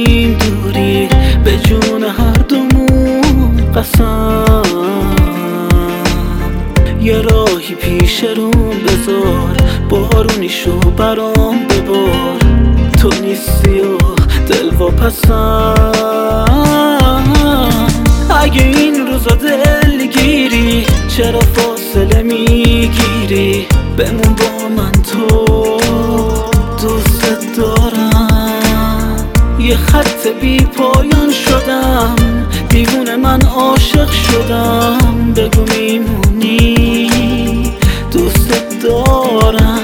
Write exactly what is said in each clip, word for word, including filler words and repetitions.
کنیم دوری، به جون هر دومون قسم. یه راهی پیش روم بذار، بارونیشو برام ببار. تو نیستی و دل واپسم. اگه این روزا دلگیری، چرا فاصله میگیری؟ بمون با من، تو دوست دارم. یه خط بی پایان شدم، دیوونه من عاشق شدم. بگو میمونی، دوست دارم.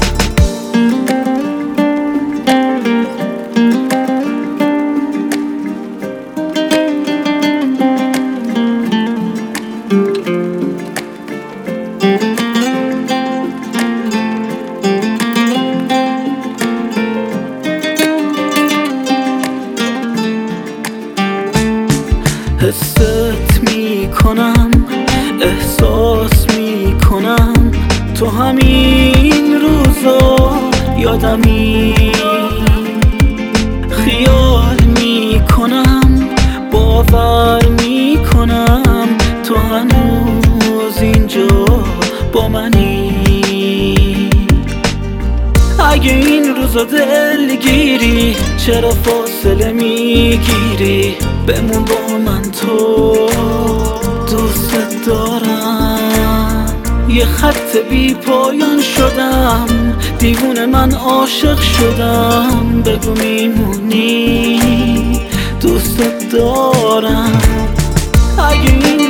حست میکنم، احساس میکنم، تو همین روزا یادمی. خیال میکنم، باور میکنم، تو هنوز اینجا با منی. اگه این روزا دلگیری، چرا فاصله میگیری؟ بمون با من، تو دوست دارم. یه خط بی پایان شدم، دیوونه من عاشق شدم. بگو میمونی، دوست دارم. اگه این